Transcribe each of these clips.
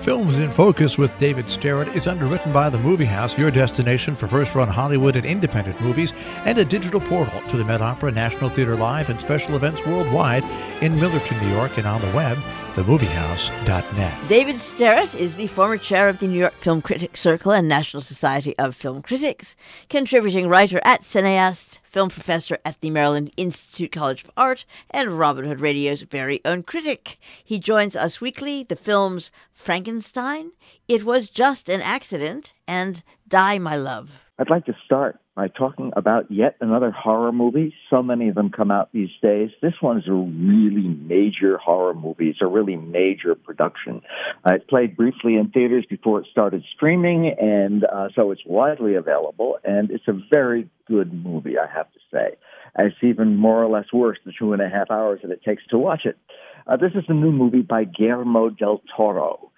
Films in Focus with David Starrett is underwritten by The Movie House, your destination for first-run Hollywood and independent movies, and a digital portal to the Met Opera, National Theater Live, and special events worldwide in Millerton, New York, and on the web, themoviehouse.net. David Starrett is the former chair of the New York Film Critics Circle and National Society of Film Critics, contributing writer at Cineast, film professor at the Maryland Institute College of Art, and Robin Hood Radio's very own critic. He joins us weekly, the films Frankenstein, It Was Just an Accident, and Die, My Love. I'd like to start by talking about yet another horror movie. So many of them come out these days. This one's a really major horror movie. It's a really major production. It played briefly in theaters before it started streaming, and so it's widely available, and it's a very good movie, I have to say. It's even more or less worth the 2.5 hours that it takes to watch it. This is a new movie by Guillermo del Toro.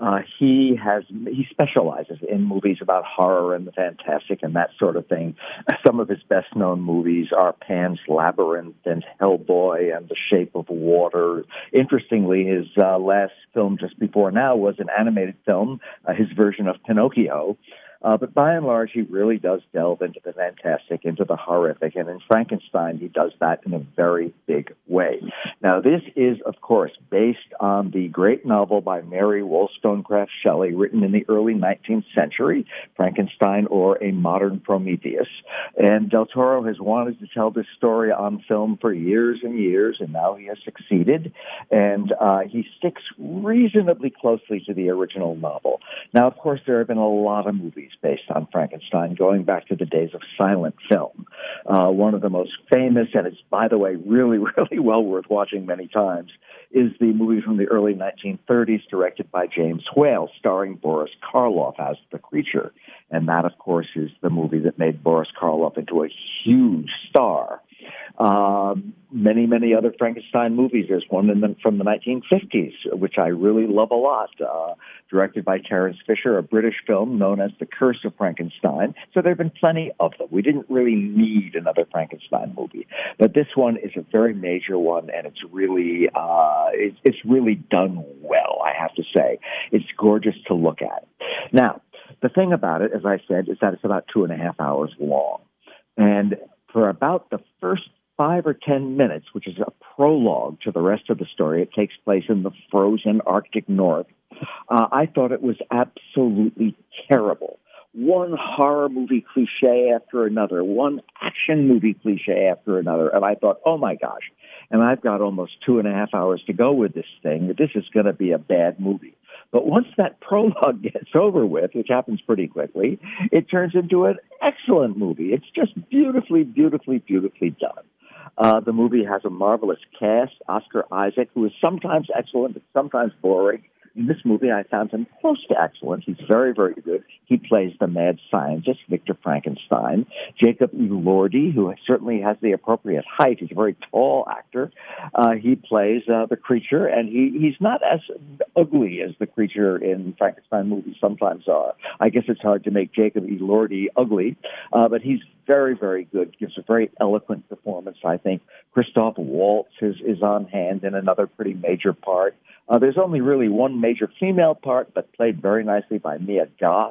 He specializes in movies about horror and the fantastic and that sort of thing. Some of his best-known movies are Pan's Labyrinth and Hellboy and The Shape of Water. Interestingly, his last film just before now was an animated film, his version of Pinocchio. But by and large, he really does delve into the fantastic, into the horrific, and in Frankenstein, he does that in a very big way. Now, this is, of course, based on the great novel by Mary Wollstonecraft Shelley, written in the early 19th century, Frankenstein or A Modern Prometheus. And Del Toro has wanted to tell this story on film for years and years, and now he has succeeded. And he sticks reasonably closely to the original novel. Now, of course, there have been a lot of movies based on Frankenstein, going back to the days of silent film. One of the most famous, and it's, by the way, really, really well worth watching many times, is the movie from the early 1930s directed by James Whale, starring Boris Karloff as the creature. And that, of course, is the movie that made Boris Karloff into a huge star. Many, many other Frankenstein movies. There's one from the 1950s, which I really love a lot, directed by Terence Fisher, a British film known as The Curse of Frankenstein. So there have been plenty of them. We didn't really need another Frankenstein movie. But this one is a very major one, and it's really done well, I have to say. It's gorgeous to look at. Now, the thing about it, as I said, is that it's about 2.5 hours long. And for about the first 5 or 10 minutes, which is a prologue to the rest of the story, it takes place in the frozen Arctic North, I thought it was absolutely terrible. One horror movie cliche after another, one action movie cliche after another, and I thought, oh my gosh, and I've got almost 2.5 hours to go with this thing. This is going to be a bad movie. But once that prologue gets over with, which happens pretty quickly, it turns into an excellent movie. It's just beautifully, beautifully, beautifully done. The movie has a marvelous cast. Oscar Isaac, who is sometimes excellent but sometimes boring. In this movie, I found him close to excellent. He's very, very good. He plays the mad scientist, Victor Frankenstein. Jacob Elordi, who certainly has the appropriate height. He's a very tall actor. He plays the creature, and he's not as ugly as the creature in Frankenstein movies sometimes are. I guess it's hard to make Jacob Elordi ugly, but he's very, very good. Gives a very eloquent performance, I think. Christoph Waltz is on hand in another pretty major part. There's only really one major female part, but played very nicely by Mia Goth.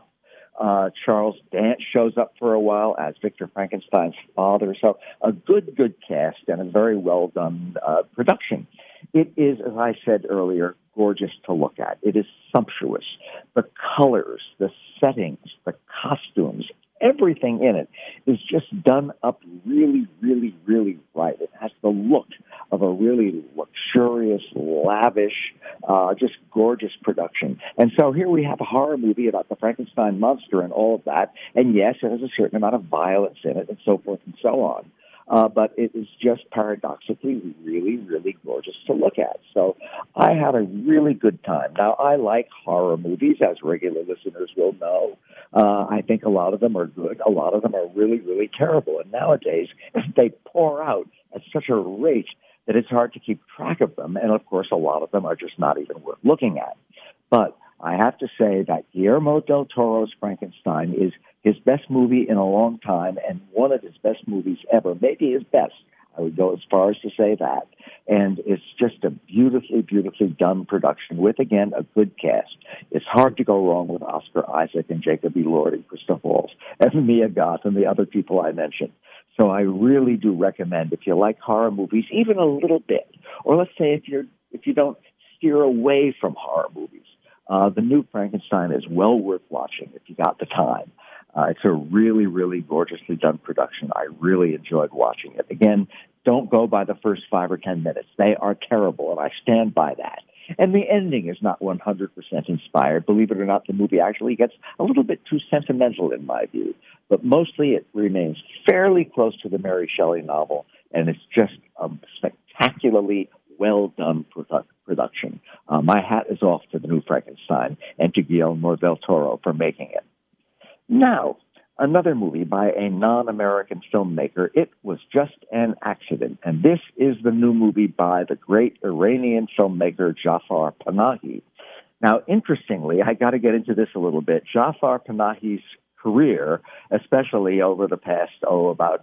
Charles Dance shows up for a while as Victor Frankenstein's father. So a good cast and a very well done production. It is, as I said earlier, gorgeous to look at. It is sumptuous. The colors, the settings, the costumes, everything in it is just done up really, really, really right. It has the look of a really luxurious, lavish, just gorgeous production. And so here we have a horror movie about the Frankenstein monster and all of that. And yes, it has a certain amount of violence in it and so forth and so on. But it is just paradoxically really, really gorgeous to look at. So I had a really good time. Now, I like horror movies, as regular listeners will know. I think a lot of them are good. A lot of them are really, really terrible. And nowadays, they pour out at such a rate that it's hard to keep track of them. And, of course, a lot of them are just not even worth looking at. But I have to say that Guillermo del Toro's Frankenstein is his best movie in a long time and one of his best movies ever, maybe his best. I would go as far as to say that. And it's just a beautifully, beautifully done production with, again, a good cast. It's hard to go wrong with Oscar Isaac and Jacob E. Lord and Christoph Waltz and Mia Goth and the other people I mentioned. So I really do recommend, if you like horror movies, even a little bit, or let's say if you don't steer away from horror movies, the new Frankenstein is well worth watching if you got the time. It's a really, really gorgeously done production. I really enjoyed watching it. Again, don't go by the first 5 or 10 minutes. They are terrible, and I stand by that. And the ending is not 100% inspired. Believe it or not, the movie actually gets a little bit too sentimental in my view. But mostly it remains fairly close to the Mary Shelley novel, and it's just a spectacularly well-done production. My hat is off to the new Frankenstein and to Guillermo del Toro for making it. Now, another movie by a non-American filmmaker. It was just an accident. And this is the new movie by the great Iranian filmmaker Jafar Panahi. Now, interestingly, I got to get into this a little bit. Jafar Panahi's career, especially over the past, about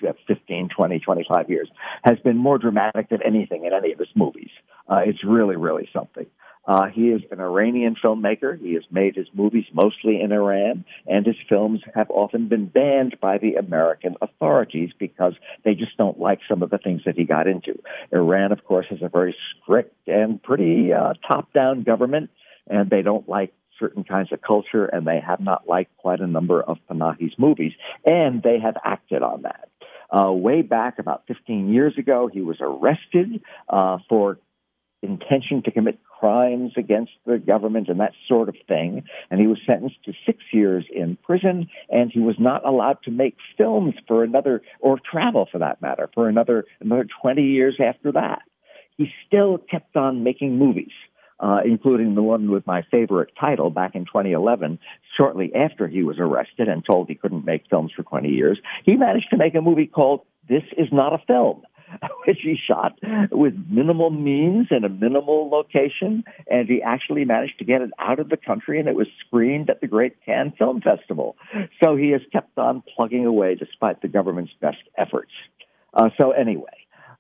15, 20, 25 years, has been more dramatic than anything in any of his movies. It's really, really something. He is an Iranian filmmaker. He has made his movies mostly in Iran, and his films have often been banned by the American authorities because they just don't like some of the things that he got into. Iran, of course, has a very strict and pretty top-down government, and they don't like certain kinds of culture, and they have not liked quite a number of Panahi's movies, and they have acted on that. Way back about 15 years ago, he was arrested for intention to commit crimes against the government and that sort of thing. And he was sentenced to 6 years in prison, and he was not allowed to make films for another, or travel for that matter, for another 20 years after that. He still kept on making movies, including the one with my favorite title back in 2011, shortly after he was arrested and told he couldn't make films for 20 years. He managed to make a movie called This Is Not a Film, which he shot with minimal means and a minimal location, and he actually managed to get it out of the country, and it was screened at the Great Cannes Film Festival. So he has kept on plugging away despite the government's best efforts. So anyway,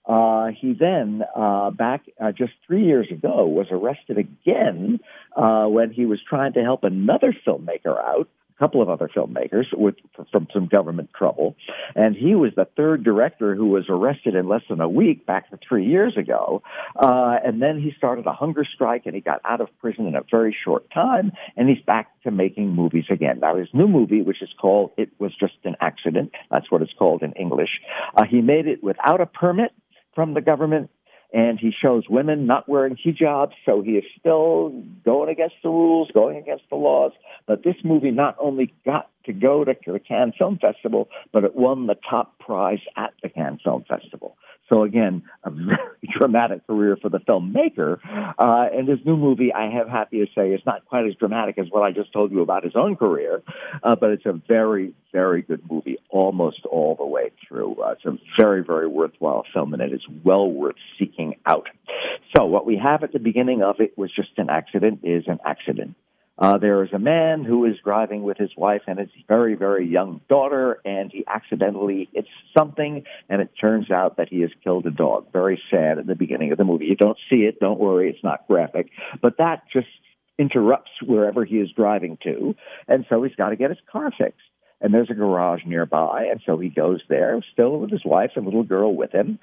he then, back just 3 years ago, was arrested again when he was trying to help another filmmaker out, a couple of other filmmakers from some government trouble. And he was the third director who was arrested in less than a week back 3 years ago. And then he started a hunger strike, and he got out of prison in a very short time, and he's back to making movies again. Now, his new movie, which is called It Was Just an Accident, that's what it's called in English, he made it without a permit from the government, and he shows women not wearing hijabs, so he is still going against the rules, going against the laws. But this movie not only got to go to the Cannes Film Festival, but it won the top prize at the Cannes Film Festival. So again, a very dramatic career for the filmmaker. And his new movie, I am happy to say, is not quite as dramatic as what I just told you about his own career, but it's a very, very good movie almost all the way through. It's a very, very worthwhile film, and it is well worth seeking out. So what we have at the beginning of It Was Just an Accident is an accident. There is a man who is driving with his wife and his very, very young daughter, and he accidentally hits something, and it turns out that he has killed a dog. Very sad at the beginning of the movie. You don't see it. Don't worry. It's not graphic. But that just interrupts wherever he is driving to, and so he's got to get his car fixed. And there's a garage nearby, and so he goes there, still with his wife and little girl with him,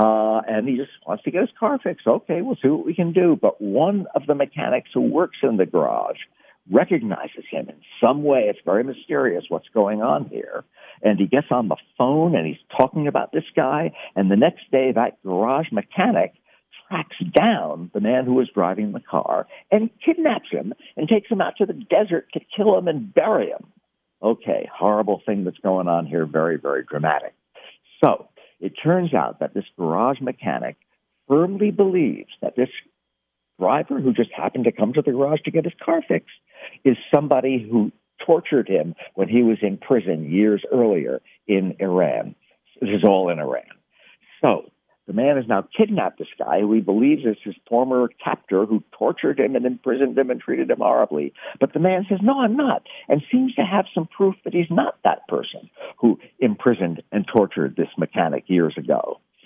and he just wants to get his car fixed. Okay, we'll see what we can do. But one of the mechanics who works in the garage recognizes him in some way. It's very mysterious what's going on here. And he gets on the phone, and he's talking about this guy, and the next day that garage mechanic tracks down the man who was driving the car and kidnaps him and takes him out to the desert to kill him and bury him. Okay, horrible thing that's going on here, very, very dramatic. So it turns out that this garage mechanic firmly believes that this driver who just happened to come to the garage to get his car fixed is somebody who tortured him when he was in prison years earlier in Iran. This is all in Iran. So the man has now kidnapped this guy who he believes is his former captor who tortured him and imprisoned him and treated him horribly. But the man says, no, I'm not, and seems to have some proof that he's not that person who imprisoned and tortured this mechanic years ago.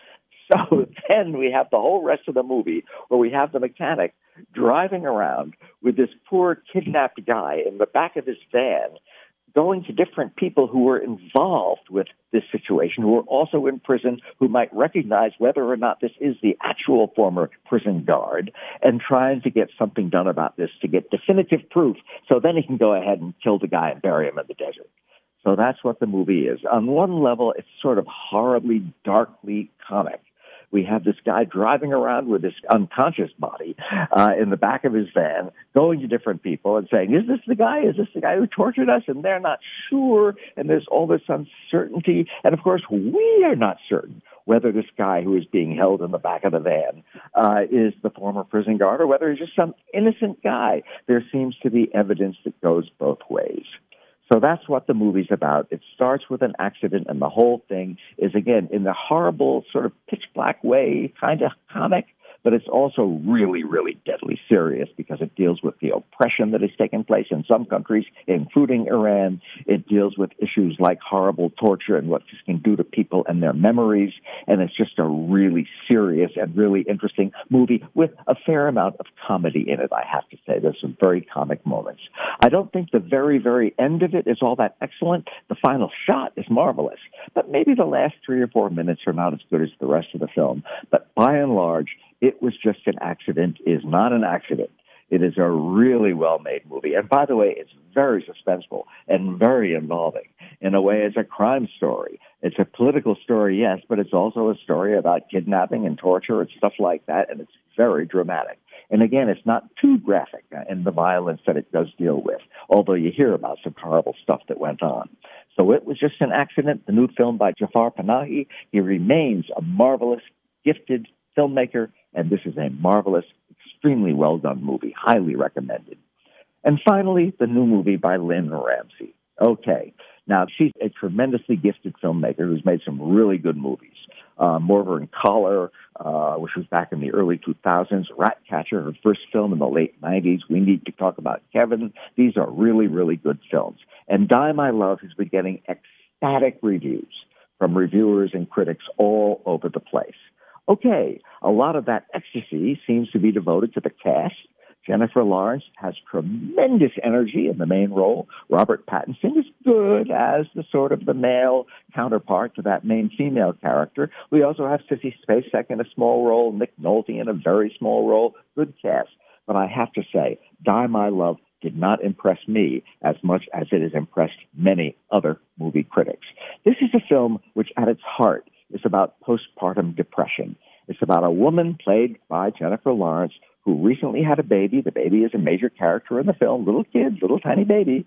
So then we have the whole rest of the movie where we have the mechanic driving around with this poor kidnapped guy in the back of his van, going to different people who were involved with this situation, who were also in prison, who might recognize whether or not this is the actual former prison guard, and trying to get something done about this to get definitive proof so then he can go ahead and kill the guy and bury him in the desert. So that's what the movie is. On one level, it's sort of horribly, darkly comic. We have this guy driving around with this unconscious body in the back of his van, going to different people and saying, is this the guy? Is this the guy who tortured us? And they're not sure. And there's all this uncertainty. And, of course, we are not certain whether this guy who is being held in the back of the van is the former prison guard or whether he's just some innocent guy. There seems to be evidence that goes both ways. So that's what the movie's about. It starts with an accident, and the whole thing is, again, in the horrible sort of pitch-black way, kind of comic, but it's also really, really deadly serious because it deals with the oppression that has taken place in some countries, including Iran. It deals with issues like horrible torture and what this can do to people and their memories. And it's just a really serious and really interesting movie with a fair amount of comedy in it, I have to say. There's some very comic moments. I don't think the very, very end of it is all that excellent. The final shot is marvelous. But maybe the last 3 or 4 minutes are not as good as the rest of the film. But by and large, it was just an accident is not an accident. It is a really well-made movie. And by the way, it's very suspenseful and very involving. In a way, it's a crime story. It's a political story, yes, but it's also a story about kidnapping and torture and stuff like that, and it's very dramatic. And again, it's not too graphic in the violence that it does deal with, although you hear about some horrible stuff that went on. So it was just an accident, the new film by Jafar Panahi. He remains a marvelous, gifted filmmaker, and this is a marvelous, extremely well-done movie, highly recommended. And finally, the new movie by Lynne Ramsay. Okay, now she's a tremendously gifted filmmaker who's made some really good movies. Morver and Collar, which was back in the early 2000s, Ratcatcher, her first film in the late 90s, We Need to Talk About Kevin. These are really, really good films. And Die My Love has been getting ecstatic reviews from reviewers and critics all over the place. Okay, a lot of that ecstasy seems to be devoted to the cast. Jennifer Lawrence has tremendous energy in the main role. Robert Pattinson is good as the male counterpart to that main female character. We also have Sissy Spacek in a small role, Nick Nolte in a very small role. Good cast. But I have to say, Die My Love did not impress me as much as it has impressed many other movie critics. This is a film which at its heart is about postpartum depression. It's about a woman played by Jennifer Lawrence who recently had a baby. The baby is a major character in the film, little kid, little tiny baby.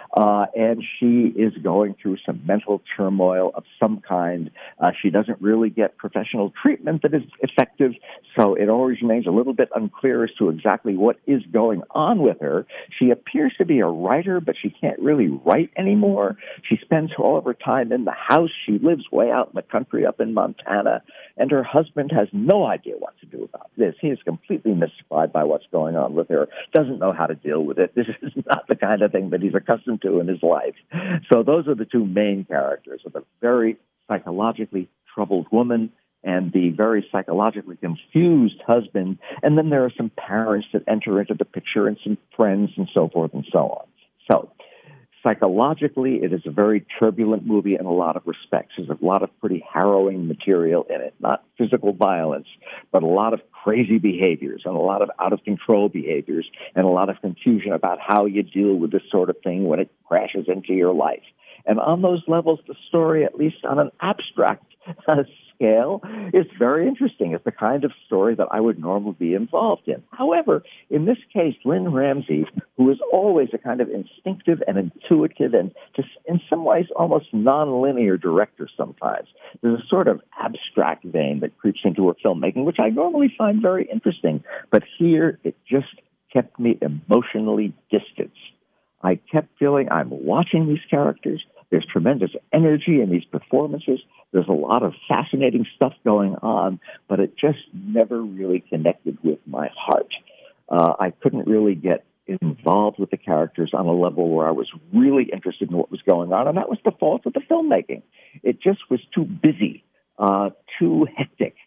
And she is going through some mental turmoil of some kind. She doesn't really get professional treatment that is effective, so it always remains a little bit unclear as to exactly what is going on with her. She appears to be a writer, but she can't really write anymore. She spends all of her time in the house. She lives way out in the country up in Montana, and her husband has no idea what to do about this. He is completely mystified by what's going on with her, doesn't know how to deal with it. This is not the kind of thing that he's accustomed to in his life. So those are the two main characters, of the very psychologically troubled woman and the very psychologically confused husband. And then there are some parents that enter into the picture and some friends and so forth and so on. So psychologically, it is a very turbulent movie in a lot of respects. There's a lot of pretty harrowing material in it, not physical violence, but a lot of crazy behaviors and a lot of out-of-control behaviors and a lot of confusion about how you deal with this sort of thing when it crashes into your life. And on those levels, the story, at least on an abstract scale, is very interesting. It's the kind of story that I would normally be involved in. However, in this case, Lynne Ramsay, who is always a kind of instinctive and intuitive and just in some ways almost nonlinear director sometimes, there's a sort of abstract vein that creeps into her filmmaking, which I normally find very interesting. But here, it just kept me emotionally distanced. I kept feeling I'm watching these characters. There's tremendous energy in these performances. There's a lot of fascinating stuff going on, but it just never really connected with my heart. I couldn't really get involved with the characters on a level where I was really interested in what was going on, and that was the fault of the filmmaking. It just was too busy, too hectic.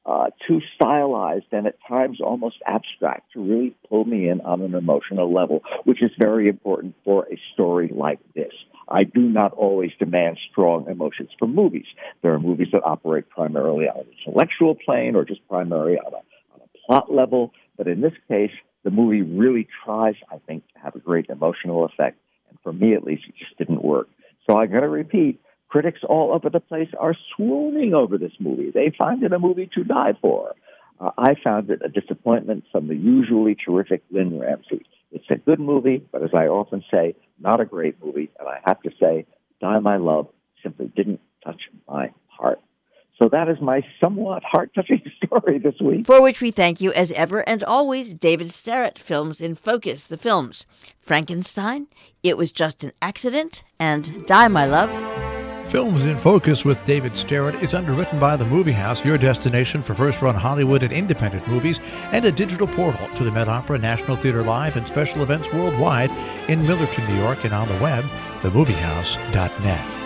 too stylized and at times almost abstract to really pull me in on an emotional level, which is very important for a story like this. I do not always demand strong emotions from movies. There are movies that operate primarily on an intellectual plane or just primarily on a plot level. But in this case, the movie really tries, I think, to have a great emotional effect. And for me, at least, it just didn't work. So I'm going to repeat, critics all over the place are swooning over this movie. They find it a movie to die for. I found it a disappointment from the usually terrific Lynn Ramsey. It's a good movie, but as I often say, not a great movie. And I have to say, Die My Love simply didn't touch my heart. So that is my somewhat heart-touching story this week. For which we thank you, as ever and always, David Starrett, Films in Focus, the films Frankenstein, It Was Just an Accident, and Die My Love. Films in Focus with David Starrett is underwritten by The Movie House, your destination for first-run Hollywood and independent movies, and a digital portal to the Met Opera, National Theater Live, and special events worldwide in Millerton, New York, and on the web, themoviehouse.net.